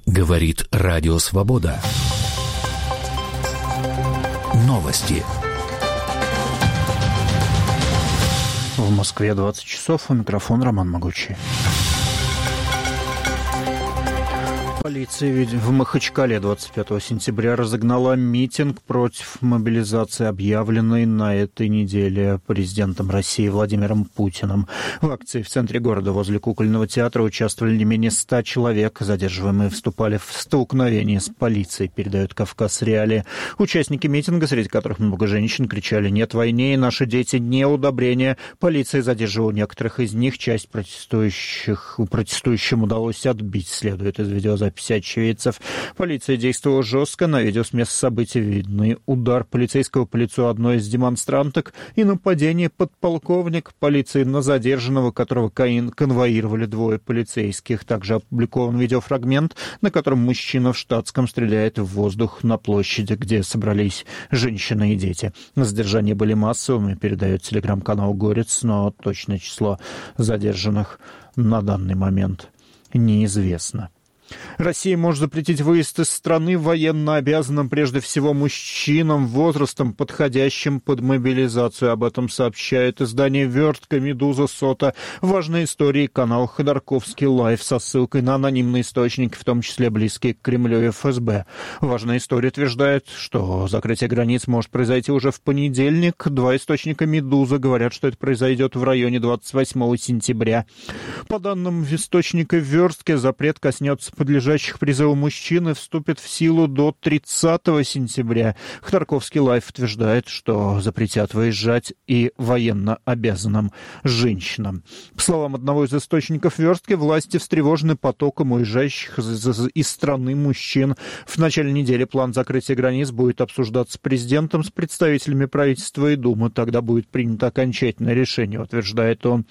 Говорит Радио Свобода. Новости. В Москве 20 часов. У микрофона Роман Могучий. Полиция в Махачкале 25 сентября разогнала митинг против мобилизации, объявленной на этой неделе президентом России Владимиром Путиным. В акции в центре города возле Кукольного театра участвовали не менее 100 человек. Задерживаемые вступали в столкновение с полицией, передает Кавказ Реалии. Участники митинга, среди которых много женщин, кричали «Нет войне, и наши дети не удобрения». Полиция задерживала некоторых из них. Часть протестующим удалось отбить, следует из видеозаписи очевидцев. Полиция действовала жестко. На видео с места событий видны удар полицейского по лицу одной из демонстранток и нападение подполковника полиции на задержанного, которого конвоировали двое полицейских. Также опубликован видеофрагмент, на котором мужчина в штатском стреляет в воздух на площади, где собрались женщины и дети. Задержания были массовыми, передает телеграм-канал «Горец», но точное число задержанных на данный момент неизвестно. Россия может запретить выезд из страны военно обязанным прежде всего мужчинам возрастом, подходящим под мобилизацию. Об этом сообщает издание «Вертка», «Медуза», «Сота». Важные истории канал «Ходорковский лайв» со ссылкой на анонимные источники, в том числе близкие к Кремлю и ФСБ. Важная история утверждает, что закрытие границ может произойти уже в понедельник. Два источника «Медузы» говорят, что это произойдет в районе 28 сентября. По данным источника «Верстки», запрет коснется подлежащих призыву мужчин и вступит в силу до 30 сентября. Ходорковский лайв утверждает, что запретят выезжать и военно обязанным женщинам. По словам одного из источников «Верстки», власти встревожены потоком уезжающих из страны мужчин. В начале недели план закрытия границ будет обсуждаться с президентом, с представителями правительства и Думы. Тогда будет принято окончательное решение, утверждает он.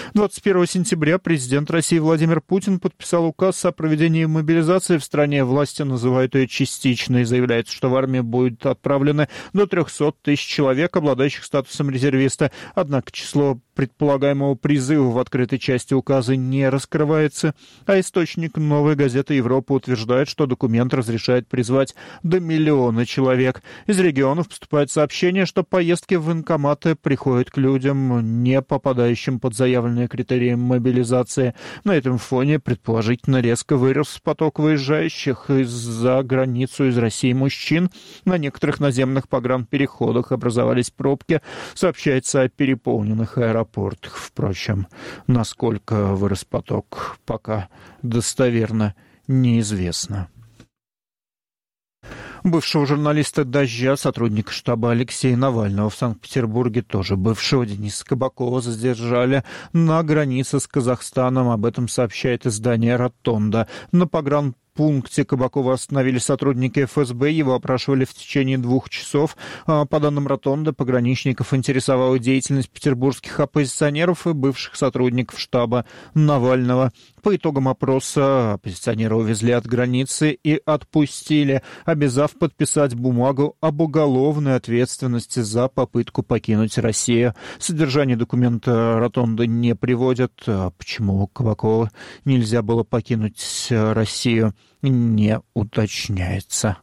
21 сентября президент России Владимир Путин подписал указ о проведении мобилизации в стране. Власти называют ее частичной. Заявляется, что в армию будет отправлено до 300 тысяч человек, обладающих статусом резервиста. Однако число предполагаемого призыва в открытой части указа не раскрывается, а источник «Новой газеты Европы» утверждает, что документ разрешает призвать до 1 миллиона человек. Из регионов поступает сообщение, что поездки в военкоматы приходят к людям, не попадающим под заявленные критерии мобилизации. На этом фоне предположительно резко вырос поток выезжающих за границу из России мужчин. На некоторых наземных погранпереходах образовались пробки. Сообщается о переполненных аэропортах. Впрочем, насколько вырос поток, пока достоверно неизвестно. Бывшего журналиста «Дождя», сотрудника штаба Алексея Навального в Санкт-Петербурге, тоже бывшего Дениса Кабакова, задержали на границе с Казахстаном. Об этом сообщает издание «Ротонда». На пункте Кабакова остановили сотрудники ФСБ, его опрашивали в течение 2 часов. По данным Ротонды, пограничников интересовала деятельность петербургских оппозиционеров и бывших сотрудников штаба Навального. По итогам опроса оппозиционера увезли от границы и отпустили, обязав подписать бумагу об уголовной ответственности за попытку покинуть Россию. Содержание документа Ротонда не приводят. Почему Кабакова нельзя было покинуть Россию, не уточняется.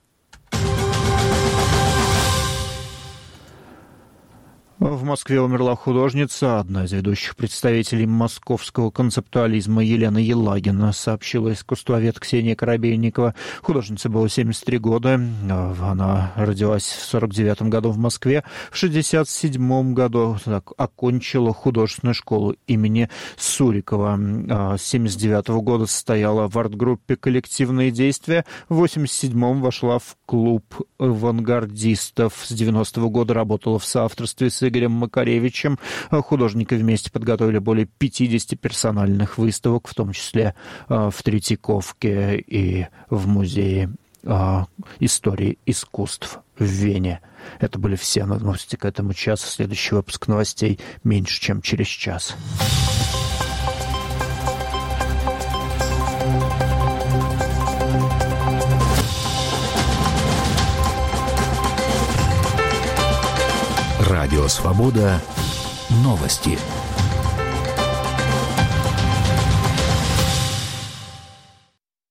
В Москве умерла художница, одна из ведущих представителей московского концептуализма Елена Елагина, сообщила искусствовед Ксения Коробейникова. Художнице было 73 года. Она родилась в 49 году в Москве. В 67 году окончила художественную школу имени Сурикова. С 79 года состояла в арт-группе «Коллективные действия». В 87-м вошла в клуб авангардистов. С 90-го года работала в соавторстве с Игорем Макаревичем. Художники вместе подготовили более 50 персональных выставок, в том числе в Третьяковке и в Музее истории искусств в Вене. Это были все новости к этому часу. Следующий выпуск новостей меньше, чем через час. Радио «Свобода». Новости.